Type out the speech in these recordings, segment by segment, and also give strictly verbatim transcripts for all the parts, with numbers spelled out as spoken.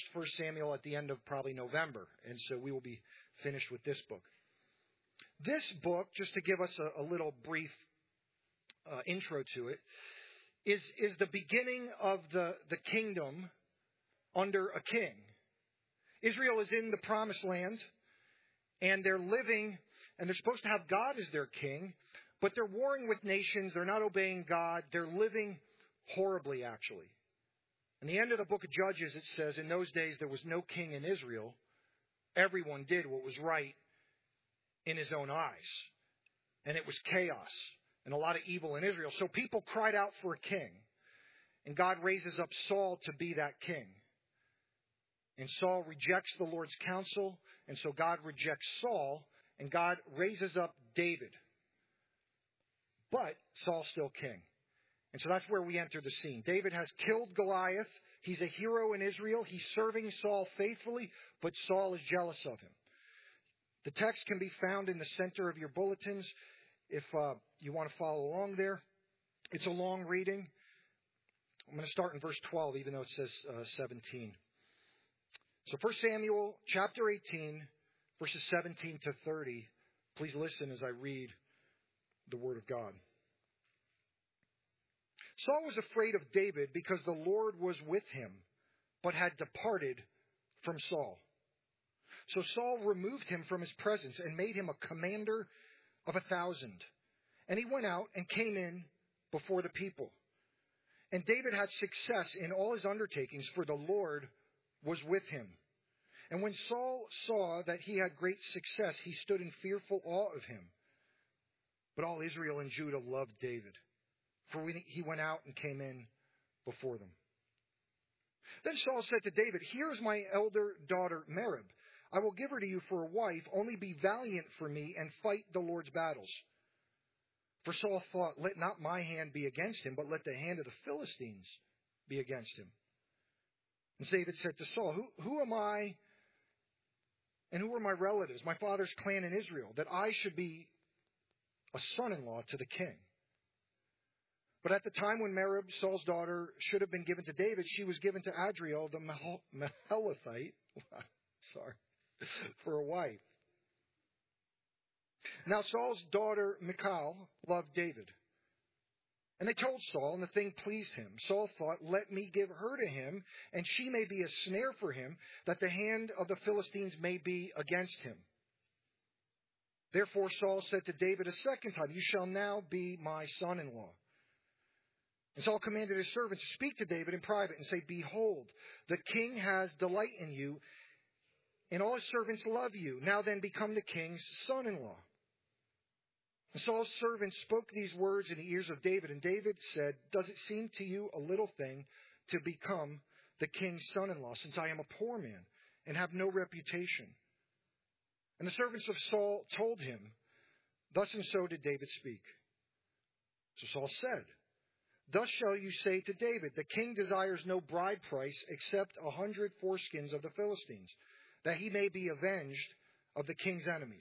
First Samuel at the end of probably November, and so we will be finished with this book. This book, just to give us a, a little brief uh, intro to it, is, is the beginning of the, the kingdom under a king. Israel is in the promised land, and they're living, and they're supposed to have God as their king, but they're warring with nations. They're not obeying God. They're living horribly, actually. In the end of the book of Judges, it says, in those days there was no king in Israel. Everyone did what was right in his own eyes. And it was chaos and a lot of evil in Israel. So people cried out for a king. And God raises up Saul to be that king. And Saul rejects the Lord's counsel. And so God rejects Saul. And God raises up David. But Saul's still king. And so that's where we enter the scene. David has killed Goliath. He's a hero in Israel. He's serving Saul faithfully, but Saul is jealous of him. The text can be found in the center of your bulletins if uh, you want to follow along there. It's a long reading. I'm going to start in verse twelve, even though it says uh, seventeen. So First Samuel chapter eighteen, verses seventeen to thirty. Please listen as I read the Word of God. Saul was afraid of David because the Lord was with him, but had departed from Saul. So Saul removed him from his presence and made him a commander of a thousand. And he went out and came in before the people. And David had success in all his undertakings, for the Lord was with him. And when Saul saw that he had great success, he stood in fearful awe of him. But all Israel and Judah loved David, for he went out and came in before them. Then Saul said to David, "Here is my elder daughter Merab. I will give her to you for a wife. Only be valiant for me and fight the Lord's battles." For Saul thought, "Let not my hand be against him, but let the hand of the Philistines be against him." And David said to Saul, Who, who am I and who are my relatives, my father's clan in Israel, that I should be a son-in-law to the king? But at the time when Merab, Saul's daughter, should have been given to David, she was given to Adriel, the Mehelithite, sorry, for a wife. Now Saul's daughter Michal loved David. And they told Saul, and the thing pleased him. Saul thought, "Let me give her to him, and she may be a snare for him, that the hand of the Philistines may be against him." Therefore Saul said to David a second time, "You shall now be my son-in-law." And Saul commanded his servants to speak to David in private and say, "Behold, the king has delight in you, and all his servants love you. Now then become the king's son-in-law." And Saul's servants spoke these words in the ears of David, and David said, "Does it seem to you a little thing to become the king's son-in-law, since I am a poor man and have no reputation?" And the servants of Saul told him, thus and so did David speak. So Saul said, "Thus shall you say to David, the king desires no bride price except a hundred foreskins of the Philistines, that he may be avenged of the king's enemies."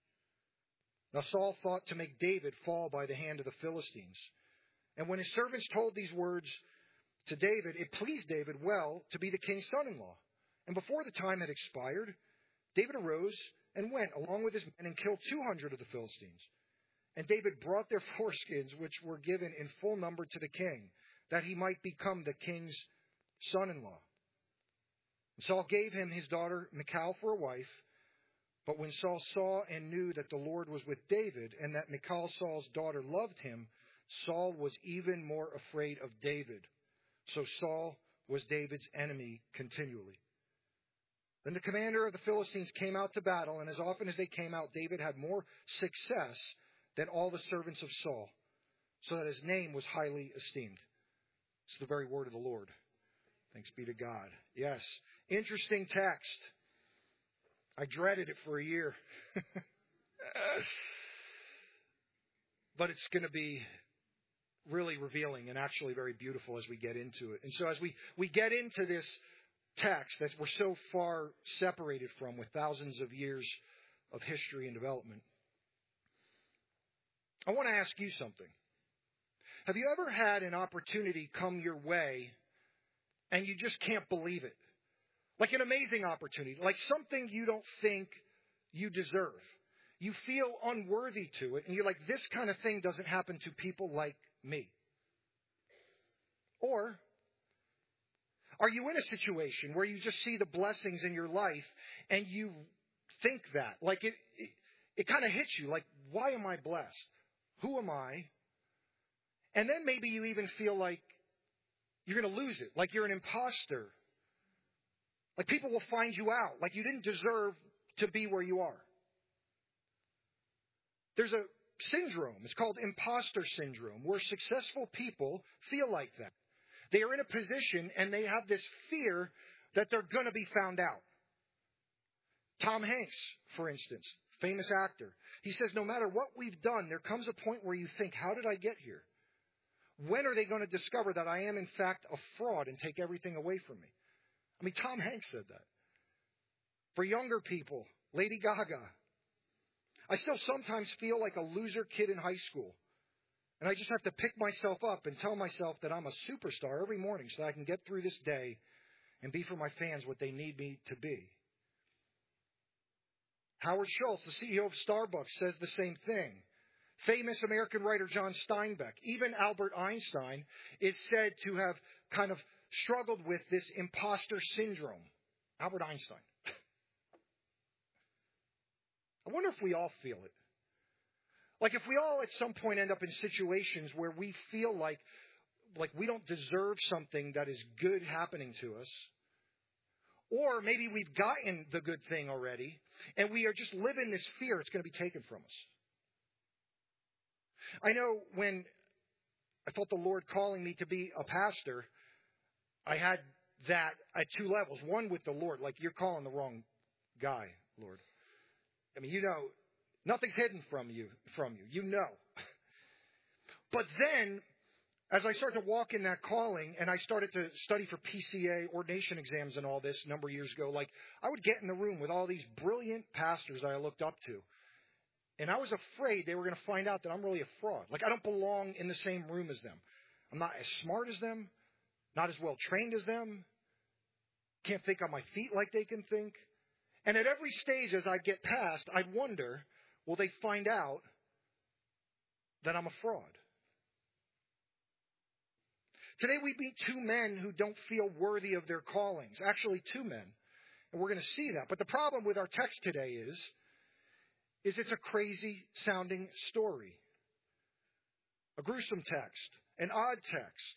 Now Saul thought to make David fall by the hand of the Philistines. And when his servants told these words to David, it pleased David well to be the king's son-in-law. And before the time had expired, David arose and went along with his men and killed two hundred of the Philistines. And David brought their foreskins, which were given in full number, to the king, that he might become the king's son-in-law. And Saul gave him his daughter Michal for a wife. But when Saul saw and knew that the Lord was with David, and that Michal, Saul's daughter, loved him, Saul was even more afraid of David. So Saul was David's enemy continually. Then the commander of the Philistines came out to battle, and as often as they came out, David had more success than all the servants of Saul, so that his name was highly esteemed. It's the very word of the Lord. Thanks be to God. Yes, interesting text. I dreaded it for a year. But it's going to be really revealing and actually very beautiful as we get into it. And so as we, we get into this text that we're so far separated from, with thousands of years of history and development, I want to ask you something. Have you ever had an opportunity come your way and you just can't believe it? Like an amazing opportunity, like something you don't think you deserve. You feel unworthy to it, and you're like, this kind of thing doesn't happen to people like me. Or are you in a situation where you just see the blessings in your life and you think that, like it, it, it kind of hits you, like, why am I blessed? Who am I? And then maybe you even feel like you're going to lose it, like you're an imposter. Like people will find you out, like you didn't deserve to be where you are. There's a syndrome, it's called imposter syndrome, where successful people feel like that. They are in a position and they have this fear that they're going to be found out. Tom Hanks, for instance, famous actor, he says, no matter what we've done, there comes a point where you think, how did I get here? When are they going to discover that I am, in fact, a fraud and take everything away from me? I mean, Tom Hanks said that. For younger people, Lady Gaga. I still sometimes feel like a loser kid in high school. And I just have to pick myself up and tell myself that I'm a superstar every morning so that I can get through this day and be for my fans what they need me to be. Howard Schultz, the C E O of Starbucks, says the same thing. Famous American writer John Steinbeck, even Albert Einstein, is said to have kind of struggled with this imposter syndrome. Albert Einstein. I wonder if we all feel it. Like if we all at some point end up in situations where we feel like, like we don't deserve something that is good happening to us. Or maybe we've gotten the good thing already and we are just living this fear it's going to be taken from us. I know when I felt the Lord calling me to be a pastor, I had that at two levels. One with the Lord, like you're calling the wrong guy, Lord. I mean, you know, nothing's hidden from you, from you. You know. But then, as I started to walk in that calling and I started to study for P C A ordination exams and all this a number of years ago, like I would get in the room with all these brilliant pastors that I looked up to. And I was afraid they were going to find out that I'm really a fraud. Like I don't belong in the same room as them. I'm not as smart as them, not as well trained as them, can't think on my feet like they can think. And at every stage as I get past, I'd wonder, will they find out that I'm a fraud? Today we meet two men who don't feel worthy of their callings. Actually, two men. And we're going to see that. But the problem with our text today is, is it's a crazy sounding story. A gruesome text. An odd text.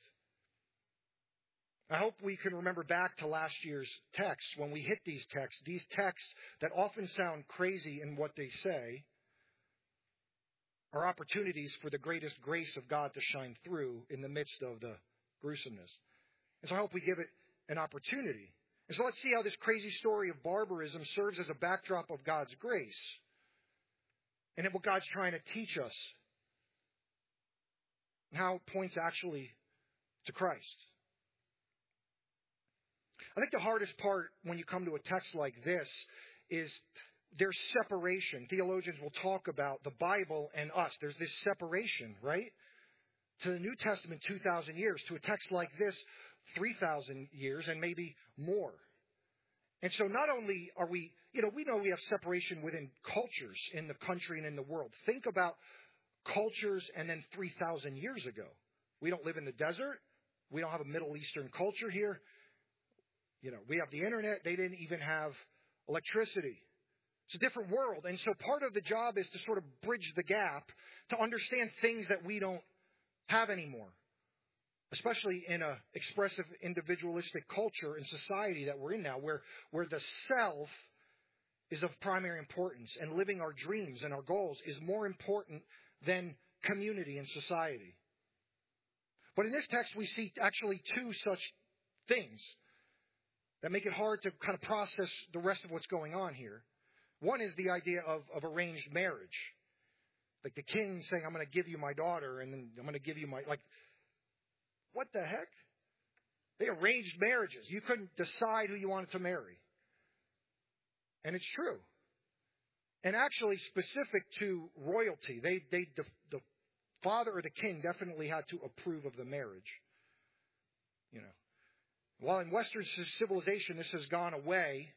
I hope we can remember back to last year's texts when we hit these texts. These texts that often sound crazy in what they say are opportunities for the greatest grace of God to shine through in the midst of the gruesomeness. And so I hope we give it an opportunity. And so let's see how this crazy story of barbarism serves as a backdrop of God's grace and what God's trying to teach us and how it points actually to Christ. I think the hardest part when you come to a text like this is there's separation. Theologians will talk about the Bible and us. There's this separation, right? To the New Testament, two thousand years. To a text like this, three thousand years and maybe more. And so not only are we, you know, we know we have separation within cultures in the country and in the world. Think about cultures and then three thousand years ago. We don't live in the desert. We don't have a Middle Eastern culture here. You know, we have the internet. They didn't even have electricity. It's a different world. And so part of the job is to sort of bridge the gap to understand things that we don't have anymore, especially in a expressive individualistic culture and society that we're in now, where, where the self is of primary importance and living our dreams and our goals is more important than community and society. But in this text, we see actually two such things that make it hard to kind of process the rest of what's going on here. One is the idea of, of arranged marriage. Like the king saying, I'm going to give you my daughter, and then I'm going to give you my, like, what the heck? They arranged marriages. You couldn't decide who you wanted to marry. And it's true. And actually specific to royalty, they, they, the, the father or the king definitely had to approve of the marriage. You know. While in Western civilization this has gone away,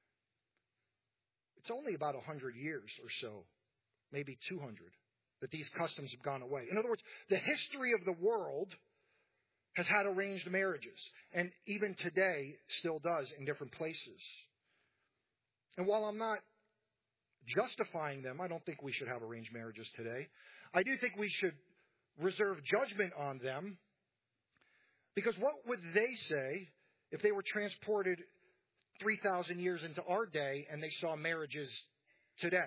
it's only about one hundred years or so, maybe two hundred, that these customs have gone away. In other words, the history of the world has had arranged marriages, and even today still does in different places. And while I'm not justifying them, I don't think we should have arranged marriages today. I do think we should reserve judgment on them, because what would they say if they were transported three thousand years into our day and they saw marriages today?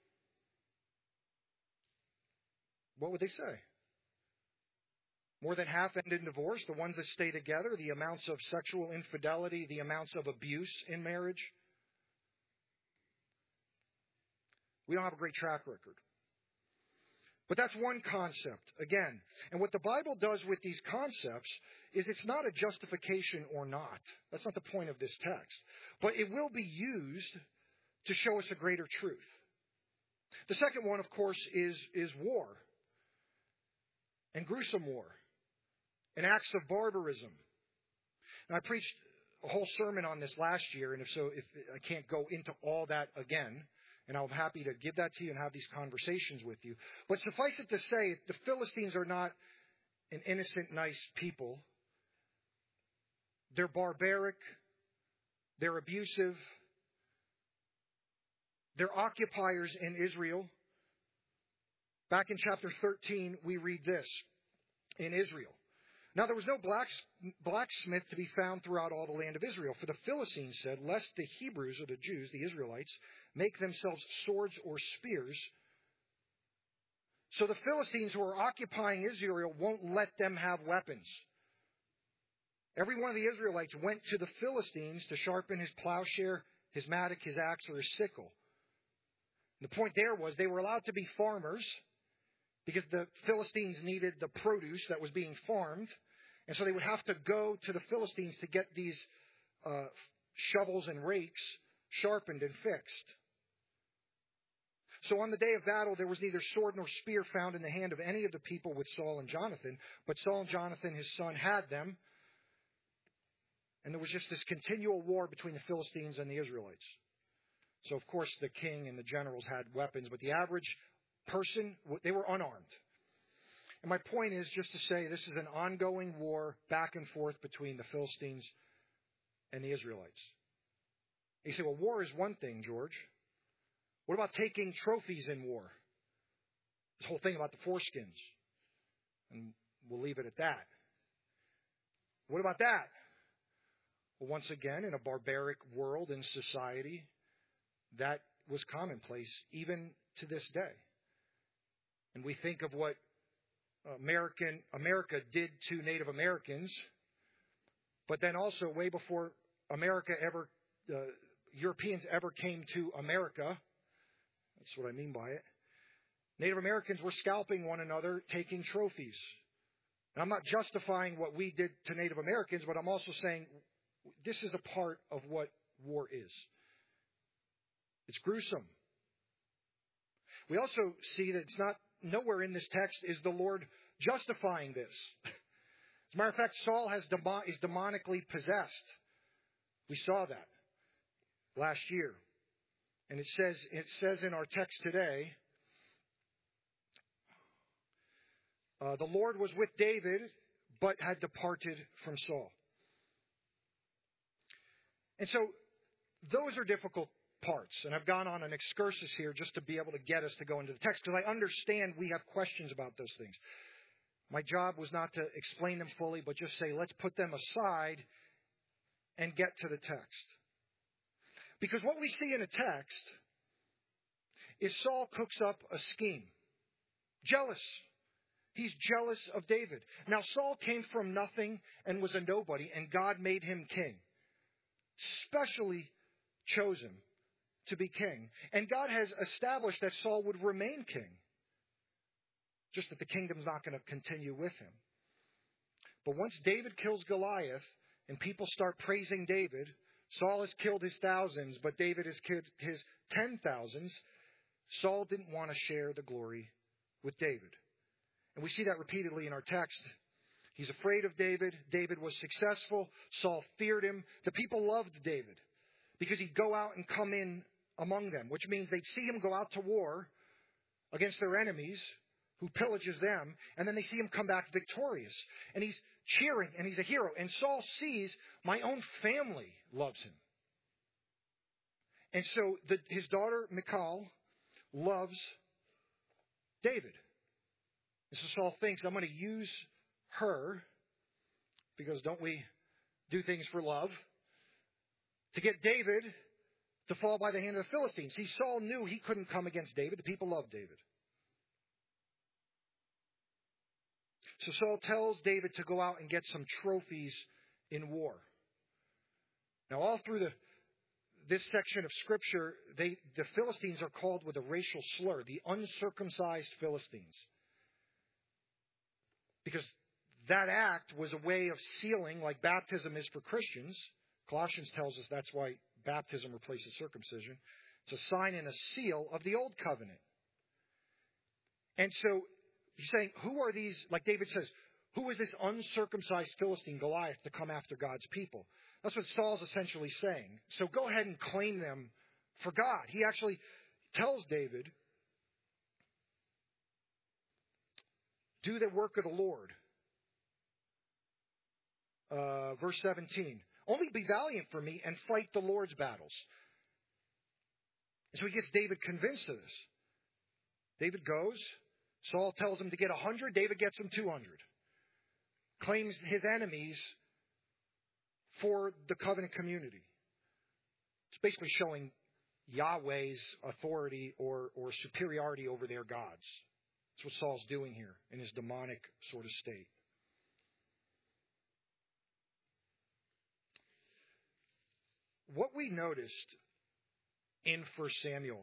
What would they say? More than half end in divorce, the ones that stay together, the amounts of sexual infidelity, the amounts of abuse in marriage. We don't have a great track record. But that's one concept, again. And what the Bible does with these concepts is it's not a justification or not. That's not the point of this text. But it will be used to show us a greater truth. The second one, of course, is, is war. And gruesome war. And acts of barbarism. And I preached a whole sermon on this last year, and if so, if I can't go into all that again, and I'm happy to give that to you and have these conversations with you. But suffice it to say, the Philistines are not an innocent, nice people. They're barbaric. They're abusive. They're occupiers in Israel. Back in chapter thirteen, we read this in Israel. Now there was no blacksmith to be found throughout all the land of Israel, for the Philistines said, lest the Hebrews, or the Jews, the Israelites, make themselves swords or spears. So the Philistines who are occupying Israel won't let them have weapons. Every one of the Israelites went to the Philistines to sharpen his plowshare, his mattock, his axe, or his sickle. The point there was they were allowed to be farmers because the Philistines needed the produce that was being farmed. And so they would have to go to the Philistines to get these uh, shovels and rakes sharpened and fixed. So on the day of battle, there was neither sword nor spear found in the hand of any of the people with Saul and Jonathan. But Saul and Jonathan, his son, had them. And there was just this continual war between the Philistines and the Israelites. So, of course, the king and the generals had weapons, but the average person, they were unarmed. And my point is just to say this is an ongoing war back and forth between the Philistines and the Israelites. You say, well, war is one thing, George. What about taking trophies in war? This whole thing about the foreskins. And we'll leave it at that. What about that? Well, once again, in a barbaric world and society, that was commonplace even to this day. And we think of what American America did to Native Americans, but then also way before America ever, uh, Europeans ever came to America, that's what I mean by it, Native Americans were scalping one another, taking trophies. And I'm not justifying what we did to Native Americans, but I'm also saying this is a part of what war is. It's gruesome. We also see that it's not, nowhere in this text is the Lord justifying this. As a matter of fact, Saul has demon, is demonically possessed. We saw that last year. And it says, it says in our text today, uh, the Lord was with David, but had departed from Saul. And so those are difficult parts. And I've gone on an excursus here just to be able to get us to go into the text, because I understand we have questions about those things. My job was not to explain them fully, but just say, let's put them aside and get to the text. Because what we see in a text is Saul cooks up a scheme. Jealous. He's jealous of David. Now, Saul came from nothing and was a nobody, and God made him king. Specially chosen to be king. And God has established that Saul would remain king. Just that the kingdom's not going to continue with him. But once David kills Goliath and people start praising David, Saul has killed his thousands, but David has killed his ten thousands. Saul didn't want to share the glory with David. And we see that repeatedly in our text He's afraid of David. David was successful. Saul feared him. The people loved David because he'd go out and come in among them, which means they'd see him go out to war against their enemies who pillages them, and then they see him come back victorious. And he's cheering, and he's a hero. And Saul sees, my own family loves him. And so the, his daughter, Michal, loves David. And so Saul thinks, I'm going to use her, because don't we do things for love, to get David to fall by the hand of the Philistines. See, Saul knew he couldn't come against David. The people loved David. So Saul tells David to go out and get some trophies in war. Now, all through the this section of Scripture, they, the Philistines are called with a racial slur, the uncircumcised Philistines. Because that act was a way of sealing, like baptism is for Christians. Colossians tells us that's why baptism replaces circumcision. It's a sign and a seal of the old covenant. And so he's saying, who are these, like David says, who is this uncircumcised Philistine Goliath to come after God's people? That's what Saul's essentially saying. So go ahead and claim them for God. He actually tells David, do the work of the Lord. Uh, verse seventeen. Only be valiant for me and fight the Lord's battles. And so he gets David convinced of this. David goes. Saul tells him to get a hundred. David gets him two hundred. Claims his enemies for the covenant community. It's basically showing Yahweh's authority or, or superiority over their gods. That's what Saul's doing here in his demonic sort of state. What we noticed in First Samuel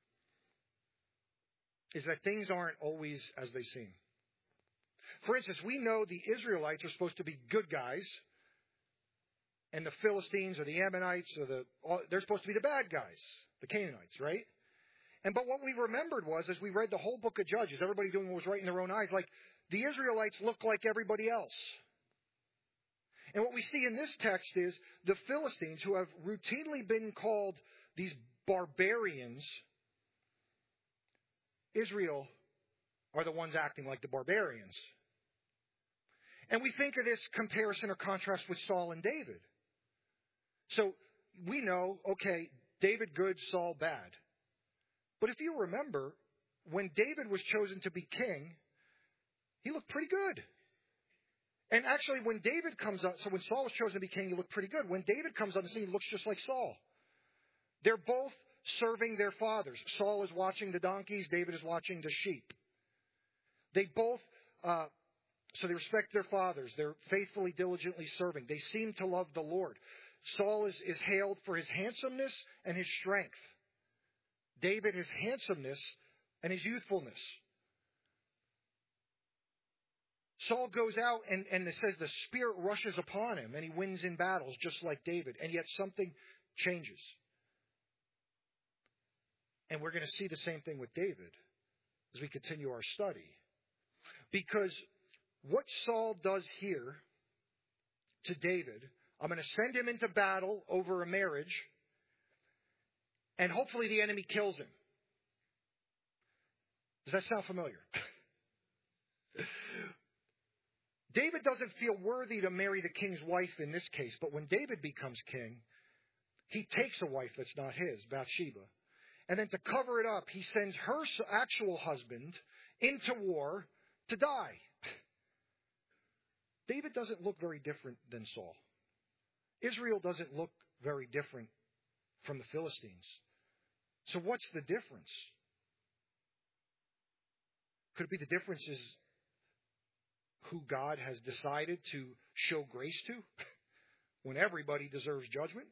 is that things aren't always as they seem. For instance, we know the Israelites are supposed to be good guys, and the Philistines or the Ammonites or the they're supposed to be the bad guys, the Canaanites, right? And but what we remembered was, as we read the whole book of Judges, everybody doing what was right in their own eyes, like the Israelites look like everybody else. And what we see in this text is the Philistines, who have routinely been called these barbarians, Israel are the ones acting like the barbarians. And we think of this comparison or contrast with Saul and David. So we know, okay, David good, Saul bad. But if you remember, when David was chosen to be king, he looked pretty good. And actually, when David comes up, so when Saul was chosen to be king, he looked pretty good. When David comes on the scene, he looks just like Saul. They're both serving their fathers. Saul is watching the donkeys. David is watching the sheep. They both, uh, so they respect their fathers. They're faithfully, diligently serving. They seem to love the Lord. Saul is, is hailed for his handsomeness and his strength. David, his handsomeness and his youthfulness. Saul goes out and, and it says the Spirit rushes upon him and he wins in battles just like David. And yet something changes. And we're going to see the same thing with David as we continue our study. Because what Saul does here to David, I'm going to send him into battle over a marriage, and hopefully the enemy kills him. Does that sound familiar? David doesn't feel worthy to marry the king's wife in this case, but when David becomes king, he takes a wife that's not his, Bathsheba. And then to cover it up, he sends her actual husband into war to die. David doesn't look very different than Saul. Israel doesn't look very different from the Philistines. So what's the difference? Could it be the difference is who God has decided to show grace to when everybody deserves judgment?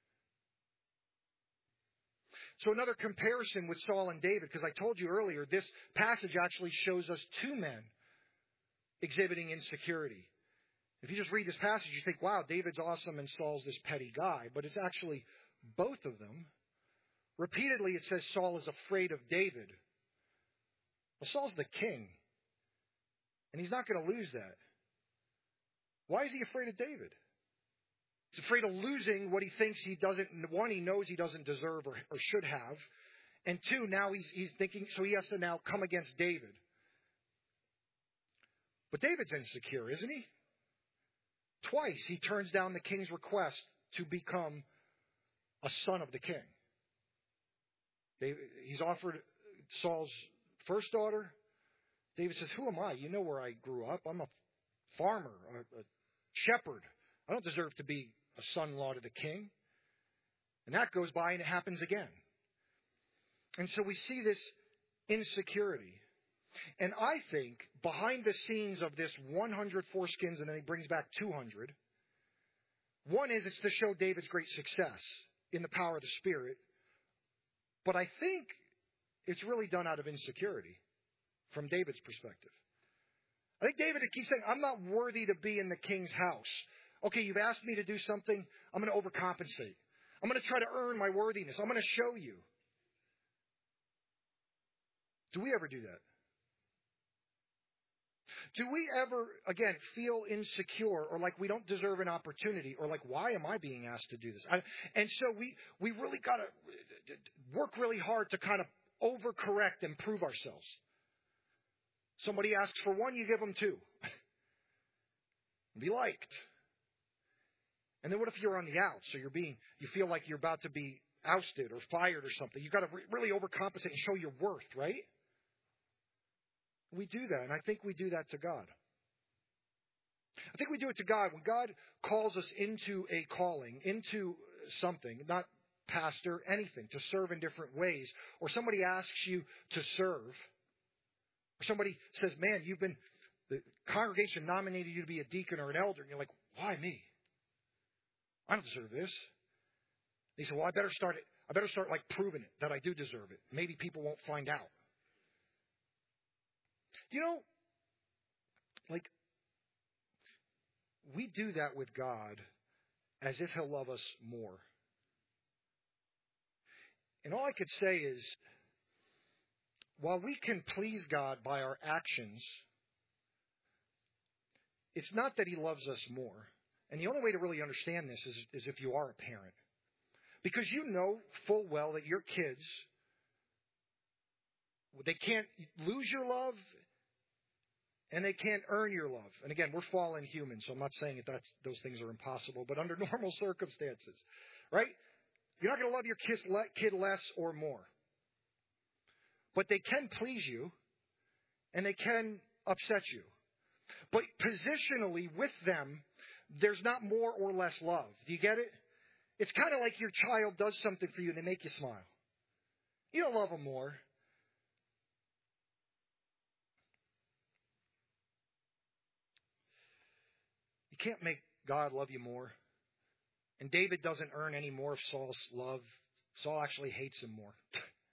So another comparison with Saul and David, because I told you earlier, this passage actually shows us two men exhibiting insecurity. If you just read this passage, you think, wow, David's awesome and Saul's this petty guy. But it's actually both of them. Repeatedly, it says Saul is afraid of David. Well, Saul's the king. And he's not going to lose that. Why is he afraid of David? He's afraid of losing what he thinks he doesn't, one, he knows he doesn't deserve or, or should have. And two, now he's, he's thinking, so he has to now come against David. But David's insecure, isn't he? Twice he turns down the king's request to become a son of the king. David, he's offered Saul's first daughter. David says, who am I? You know where I grew up. I'm a farmer, a, a shepherd. I don't deserve to be a son-in-law to the king. And that goes by and it happens again. And so we see this insecurity. And I think behind the scenes of this one hundred foreskins, and then he brings back two hundred, one is it's to show David's great success in the power of the Spirit. But I think it's really done out of insecurity from David's perspective. I think David keeps saying, I'm not worthy to be in the king's house. Okay, you've asked me to do something. I'm going to overcompensate. I'm going to try to earn my worthiness. I'm going to show you. Do we ever do that? Do we ever, again, feel insecure or like we don't deserve an opportunity or like, why am I being asked to do this? I, and so we, we really got to work really hard to kind of overcorrect and prove ourselves. Somebody asks for one, you give them two. Be liked. And then what if you're on the outs? So you're being, you feel like you're about to be ousted or fired or something. You've got to re- really overcompensate and show your worth, right? We do that, and I think we do that to God. I think we do it to God. When God calls us into a calling, into something, not pastor, anything, to serve in different ways, or somebody asks you to serve, or somebody says, man, you've been, the congregation nominated you to be a deacon or an elder, and you're like, why me? I don't deserve this. He said, well, I better start it. I better start like proving it that I do deserve it. Maybe people won't find out. You know, like, we do that with God as if He'll love us more. And all I could say is, while we can please God by our actions, it's not that He loves us more. And the only way to really understand this is, is if you are a parent. Because you know full well that your kids, they can't lose your love, and they can't earn your love. And again, we're fallen humans, so I'm not saying that that's, those things are impossible, but under normal circumstances, right? You're not going to love your kid less or more. But they can please you, and they can upset you. But positionally with them, there's not more or less love. Do you get it? It's kind of like your child does something for you and they make you smile. You don't love them more. You can't make God love you more. And David doesn't earn any more of Saul's love. Saul actually hates him more.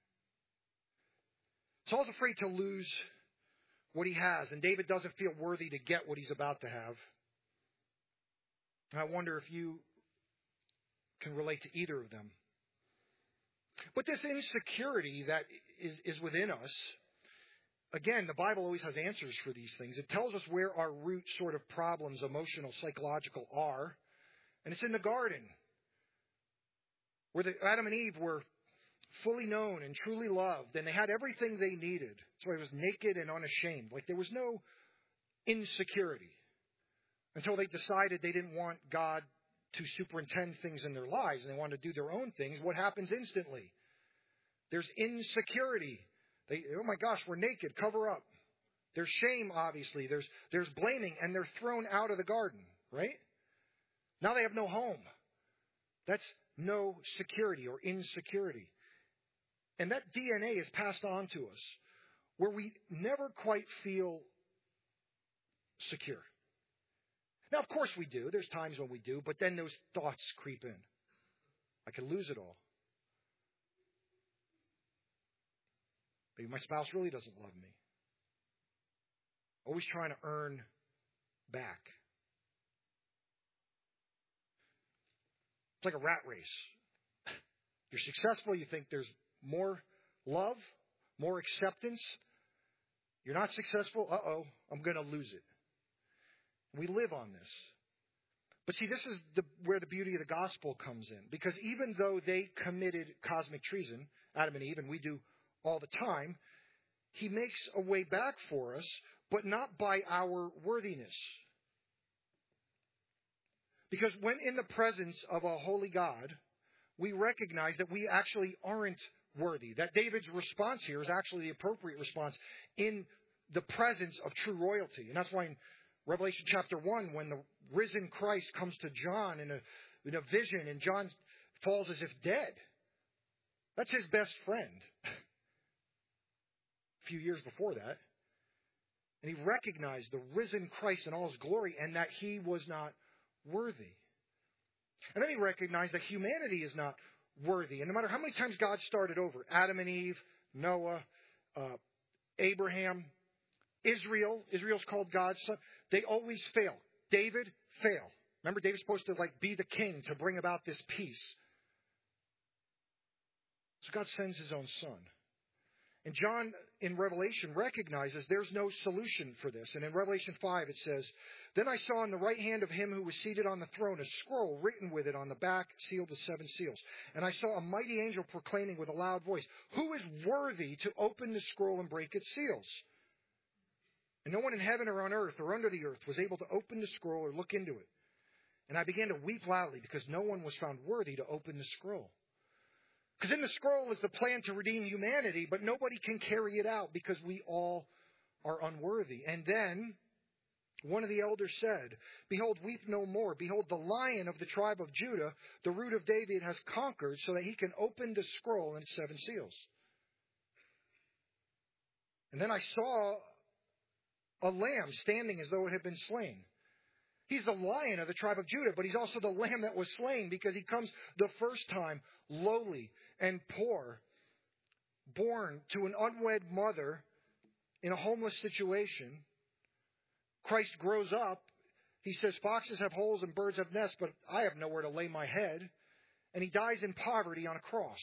Saul's afraid to lose what he has, and David doesn't feel worthy to get what he's about to have. And I wonder if you can relate to either of them. But this insecurity that is, is within us, again, the Bible always has answers for these things. It tells us where our root sort of problems, emotional, psychological, are. And it's in the garden, where the, Adam and Eve were fully known and truly loved, and they had everything they needed. So it was naked and unashamed. Like there was no insecurity until they decided they didn't want God to superintend things in their lives and they wanted to do their own things. What happens instantly? There's insecurity. They, oh my gosh, we're naked, cover up. There's shame, obviously. There's, there's blaming, and they're thrown out of the garden, right? Now they have no home. That's no security or insecurity. And that D N A is passed on to us where we never quite feel secure. Now, of course we do. There's times when we do, but then those thoughts creep in. I could lose it all. Maybe my spouse really doesn't love me. Always trying to earn back. It's like a rat race. You're successful, you think there's more love, more acceptance. You're not successful, uh-oh, I'm going to lose it. We live on this. But see, this is the, where the beauty of the gospel comes in. Because even though they committed cosmic treason, Adam and Eve, and we do all the time, he makes a way back for us, but not by our worthiness. Because when in the presence of a holy God, we recognize that we actually aren't worthy. That David's response here is actually the appropriate response in the presence of true royalty. And that's why in Revelation chapter one, when the risen Christ comes to John in a, in a vision, and John falls as if dead, that's his best friend. A few years before that. And he recognized the risen Christ in all his glory, and that he was not worthy. And then he recognized that humanity is not worthy. And no matter how many times God started over, Adam and Eve, Noah, uh, Abraham, Israel, Israel's called God's son, they always fail. David failed. Remember, David's supposed to like be the king to bring about this peace. So God sends his own son. And John in Revelation recognizes there's no solution for this. And in Revelation five it says, "Then I saw in the right hand of him who was seated on the throne a scroll written with it on the back, sealed with seven seals. And I saw a mighty angel proclaiming with a loud voice, 'Who is worthy to open the scroll and break its seals?' And no one in heaven or on earth or under the earth was able to open the scroll or look into it. And I began to weep loudly because no one was found worthy to open the scroll." Because in the scroll is the plan to redeem humanity, but nobody can carry it out because we all are unworthy. And then one of the elders said, "Behold, weep no more. Behold, the Lion of the tribe of Judah, the Root of David, has conquered so that he can open the scroll and its seven seals." And then I saw a lamb standing as though it had been slain. He's the Lion of the tribe of Judah, but he's also the Lamb that was slain because he comes the first time lowly and poor, born to an unwed mother in a homeless situation. Christ grows up. He says, "Foxes have holes and birds have nests, but I have nowhere to lay my head." And he dies in poverty on a cross.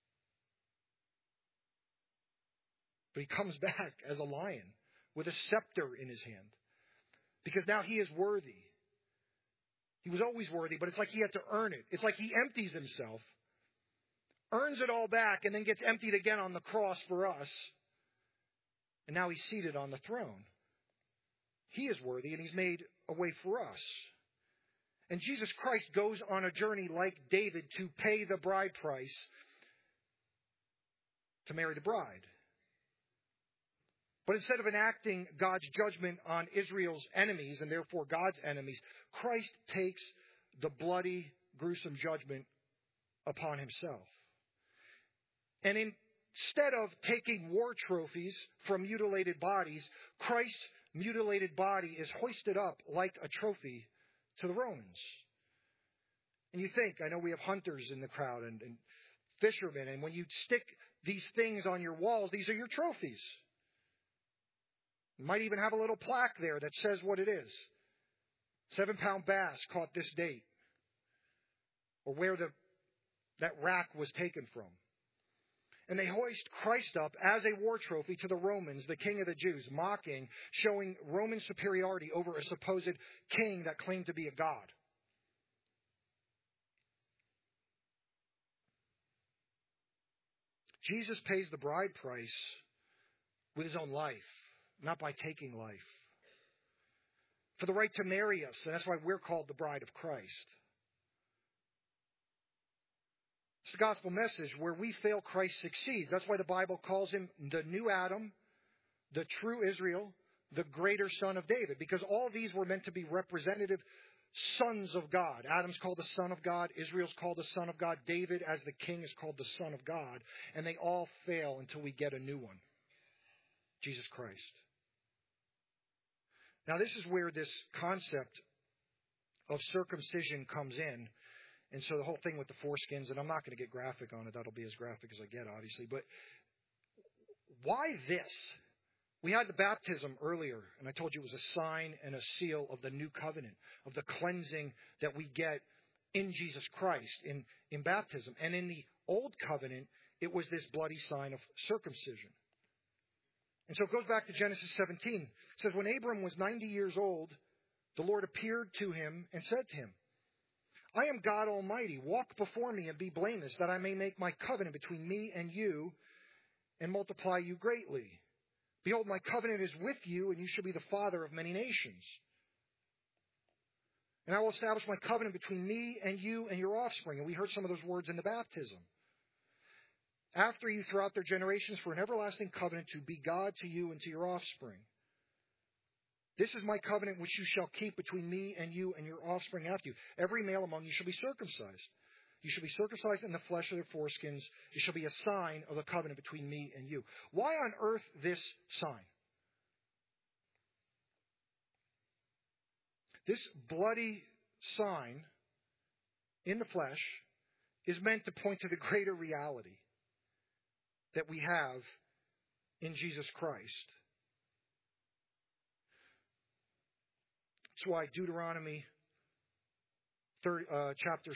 But he comes back as a lion with a scepter in his hand because now he is worthy. He was always worthy, but it's like he had to earn it. It's like he empties himself, earns it all back, and then gets emptied again on the cross for us. And now he's seated on the throne. He is worthy, and he's made a way for us. And Jesus Christ goes on a journey like David to pay the bride price to marry the bride. But instead of enacting God's judgment on Israel's enemies, and therefore God's enemies, Christ takes the bloody, gruesome judgment upon himself. And instead of taking war trophies from mutilated bodies, Christ's mutilated body is hoisted up like a trophy to the Romans. And you think, I know we have hunters in the crowd and, and fishermen, and when you stick these things on your walls, these are your trophies. You might even have a little plaque there that says what it is. Seven pound bass caught this date. Or where the that rack was taken from. And they hoist Christ up as a war trophy to the Romans, the king of the Jews, mocking, showing Roman superiority over a supposed king that claimed to be a god. Jesus pays the bride price with his own life, not by taking life. For the right to marry us, and that's why we're called the bride of Christ. It's the gospel message. Where we fail, Christ succeeds. That's why the Bible calls him the new Adam, the true Israel, the greater son of David. Because all these were meant to be representative sons of God. Adam's called the son of God. Israel's called the son of God. David, as the king, is called the son of God. And they all fail until we get a new one. Jesus Christ. Now, this is where this concept of circumcision comes in. And so the whole thing with the foreskins, and I'm not going to get graphic on it. That'll be as graphic as I get, obviously. But why this? We had the baptism earlier, and I told you it was a sign and a seal of the new covenant, of the cleansing that we get in Jesus Christ in, in baptism. And in the old covenant, it was this bloody sign of circumcision. And so it goes back to Genesis seventeen. It says, when Abram was ninety years old, the Lord appeared to him and said to him, I am God Almighty. Walk before me and be blameless, that I may make my covenant between me and you and multiply you greatly. Behold, my covenant is with you, and you shall be the father of many nations. And I will establish my covenant between me and you and your offspring. And we heard some of those words in the baptism. After you throughout their generations for an everlasting covenant to be God to you and to your offspring. This is my covenant which you shall keep between me and you and your offspring after you. Every male among you shall be circumcised. You shall be circumcised in the flesh of their foreskins. It shall be a sign of the covenant between me and you. Why on earth this sign? This bloody sign in the flesh is meant to point to the greater reality that we have in Jesus Christ. That's why Deuteronomy thirty, uh, chapter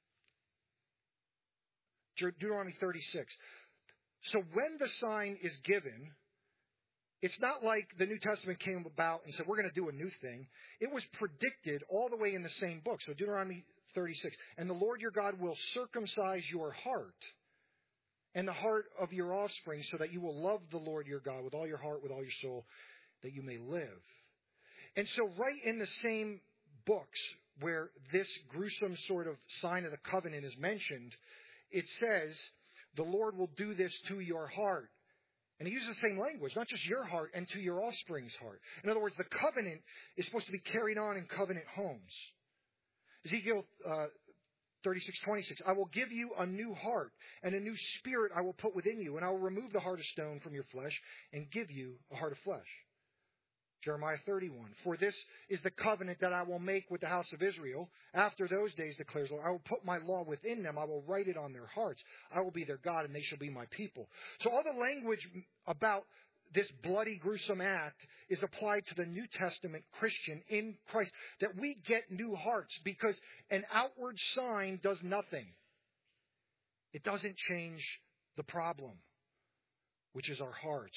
Deuteronomy thirty-six. So when the sign is given, it's not like the New Testament came about and said, we're going to do a new thing. It was predicted all the way in the same book. So Deuteronomy thirty-six. And the Lord your God will circumcise your heart and the heart of your offspring, so that you will love the Lord your God with all your heart, with all your soul, that you may live. And so right in the same books where this gruesome sort of sign of the covenant is mentioned, it says, the Lord will do this to your heart. And he uses the same language, not just your heart, and to your offspring's heart. In other words, the covenant is supposed to be carried on in covenant homes. Ezekiel uh, thirty-six twenty-six, I will give you a new heart, and a new spirit I will put within you, and I will remove the heart of stone from your flesh and give you a heart of flesh. Jeremiah thirty-one, for this is the covenant that I will make with the house of Israel. After those days, declares the Lord, I will put my law within them. I will write it on their hearts. I will be their God, and they shall be my people. So all the language about this bloody, gruesome act is applied to the New Testament Christian in Christ, that we get new hearts, because an outward sign does nothing. It doesn't change the problem, which is our hearts.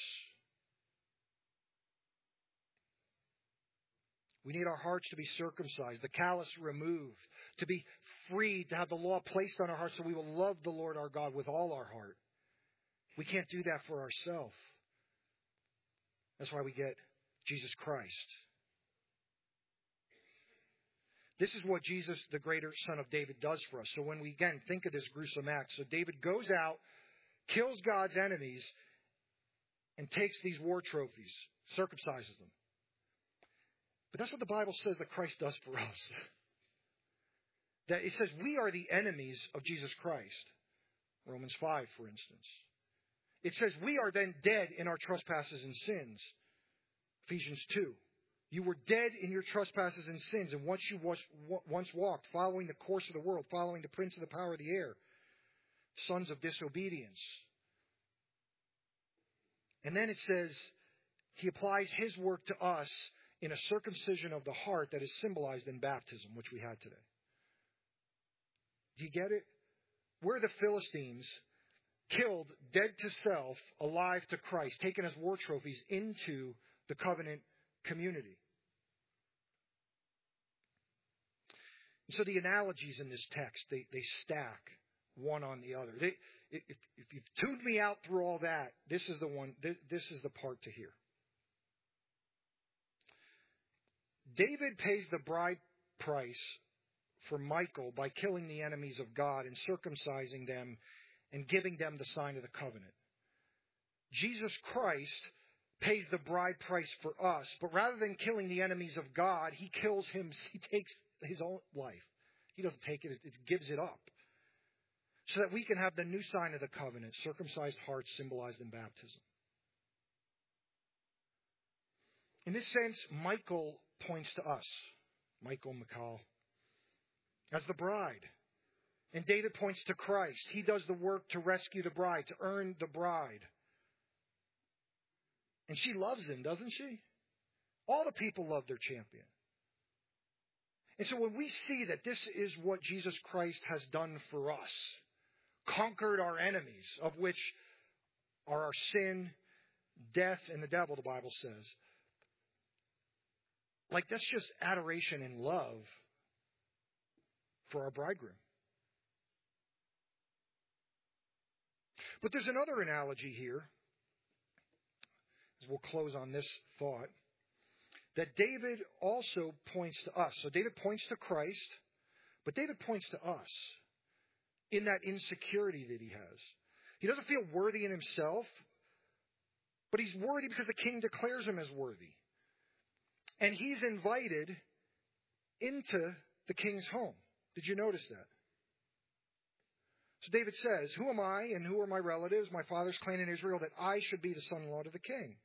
We need our hearts to be circumcised, the callous removed, to be freed, to have the law placed on our hearts so we will love the Lord our God with all our heart. We can't do that for ourselves. That's why we get Jesus Christ. This is what Jesus, the greater Son of David, does for us. So when we, again, think of this gruesome act, so David goes out, kills God's enemies, and takes these war trophies, circumcises them. But that's what the Bible says that Christ does for us. That it says we are the enemies of Jesus Christ. Romans five, for instance. It says we are then dead in our trespasses and sins. Ephesians two. You were dead in your trespasses and sins, and once you was, once walked, following the course of the world, following the prince of the power of the air, sons of disobedience. And then it says he applies his work to us in a circumcision of the heart that is symbolized in baptism, which we had today. Do you get it? We're the Philistines, killed, dead to self, alive to Christ, taken as war trophies into the covenant community. And so the analogies in this text, they, they stack one on the other. They, if, if you've tuned me out through all that, this is the one. This, this is the part to hear. David pays the bride price for Michal by killing the enemies of God and circumcising them and giving them the sign of the covenant. Jesus Christ pays the bride price for us, but rather than killing the enemies of God, he kills him. He takes his own life. He doesn't take it, it gives it up. So that we can have the new sign of the covenant, circumcised hearts symbolized in baptism. In this sense, Michal points to us, Michal, Michal, as the bride. And David points to Christ. He does the work to rescue the bride, to earn the bride. And she loves him, doesn't she? All the people love their champion. And so when we see that this is what Jesus Christ has done for us, conquered our enemies, of which are our sin, death, and the devil, the Bible says, like that's just adoration and love. for our bridegroom. But there's another analogy here, as we'll close on this thought, that David also points to us. So David points to Christ, but David points to us in that insecurity that he has. He doesn't feel worthy in himself, but he's worthy because the king declares him as worthy. And he's invited into the king's home. Did you notice that? So David says, who am I and who are my relatives, my father's clan in Israel, that I should be the son-in-law to the king?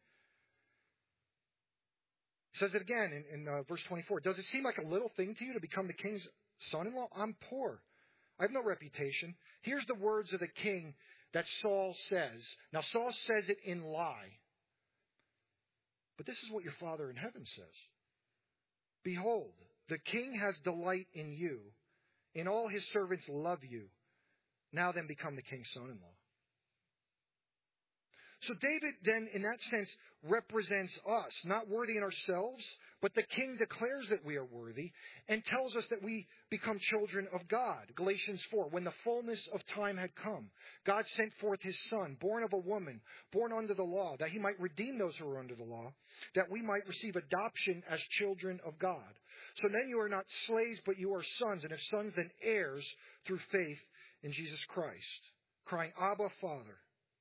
He says it again in, in uh, verse twenty-four. Does it seem like a little thing to you to become the king's son-in-law? I'm poor. I have no reputation. Here's the words of the king that Saul says. Now, Saul says it in lie. But this is what your Father in heaven says. Behold, the king has delight in you, and all his servants love you. Now then become the king's son-in-law. So David then, in that sense, represents us, not worthy in ourselves, but the king declares that we are worthy and tells us that we become children of God. Galatians four, when the fullness of time had come, God sent forth his son, born of a woman, born under the law, that he might redeem those who are under the law, that we might receive adoption as children of God. So then you are not slaves, but you are sons, and if sons, then heirs through faith in Jesus Christ, crying, Abba, Father.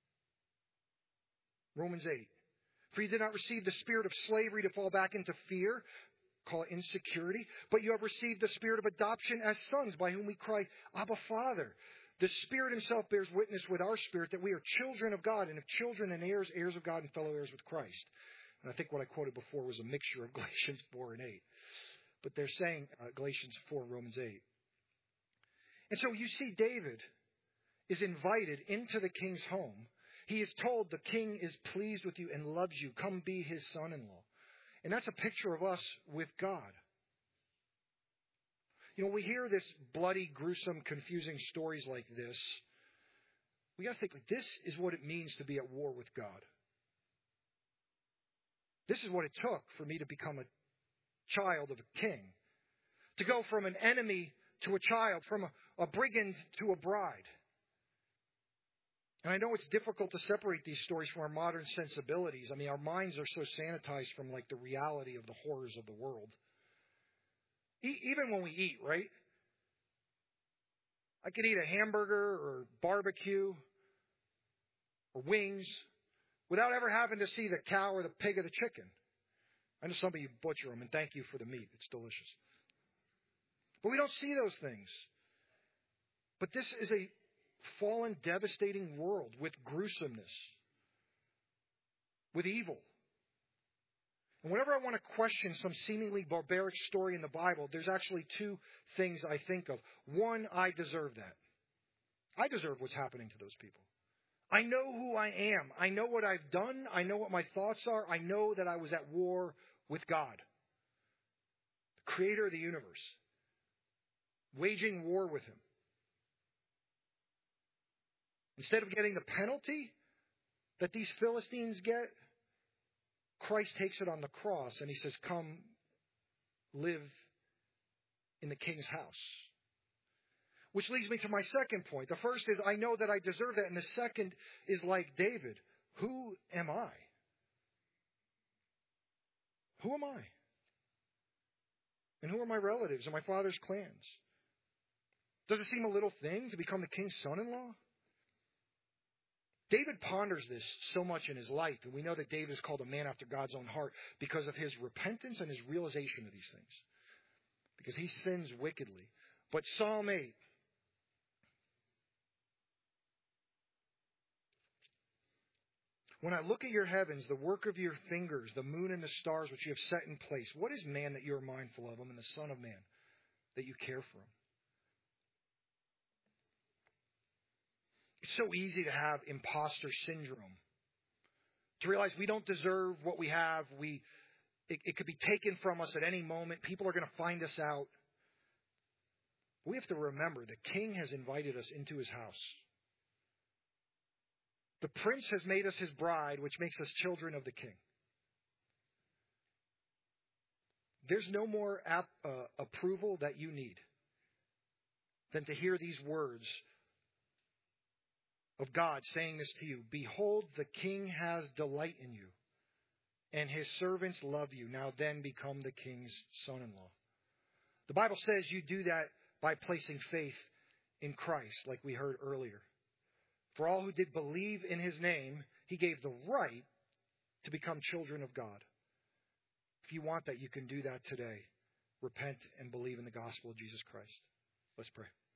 Romans eight. For you did not receive the spirit of slavery to fall back into fear, call it insecurity, but you have received the spirit of adoption as sons, by whom we cry, Abba, Father. The Spirit himself bears witness with our spirit that we are children of God, and if children and heirs, heirs of God and fellow heirs with Christ. And I think what I quoted before was a mixture of Galatians four and eight. But they're saying uh, Galatians four, Romans eight. And so you see David is invited into the king's home. He is told the king is pleased with you and loves you. Come be his son-in-law. And that's a picture of us with God. You know, we hear this bloody, gruesome, confusing stories like this. We got to think, like, this is what it means to be at war with God. This is what it took for me to become a child of a king. To go from an enemy to a child, from a, a brigand to a bride. And I know it's difficult to separate these stories from our modern sensibilities. I mean, our minds are so sanitized from, like, the reality of the horrors of the world. E- even when we eat, right? I could eat a hamburger or barbecue or wings without ever having to see the cow or the pig or the chicken. I know some of you butcher them, and thank you for the meat. It's delicious. But we don't see those things. But this is a fallen, devastating world with gruesomeness, with evil. And whenever I want to question some seemingly barbaric story in the Bible, there's actually two things I think of. One, I deserve that. I deserve what's happening to those people. I know who I am. I know what I've done. I know what my thoughts are. I know that I was at war with God, the creator of the universe, waging war with him. Instead of getting the penalty that these Philistines get, Christ takes it on the cross and he says, come live in the king's house. Which leads me to my second point. The first is I know that I deserve that. And the second is like David. Who am I? Who am I? And who are my relatives and my father's clans? Does it seem a little thing to become the king's son-in-law? David ponders this so much in his life, and we know that David is called a man after God's own heart because of his repentance and his realization of these things. Because he sins wickedly. But Psalm eight. When I look at your heavens, the work of your fingers, the moon and the stars which you have set in place, what is man that you are mindful of him, and the son of man that you care for him? It's so easy to have imposter syndrome. To realize we don't deserve what we have. We, it, it could be taken from us at any moment. People are going to find us out. We have to remember the king has invited us into his house. The prince has made us his bride, which makes us children of the king. There's no more ap- uh, approval that you need. than to hear these words of God saying this to you. Behold, the King has delight in you, and his servants love you. Now then become the king's son-in-law. The Bible says you do that by placing faith in Christ, like we heard earlier. For all who did believe in his name, he gave the right to become children of God. If you want that, you can do that today. Repent and believe in the gospel of Jesus Christ. Let's pray.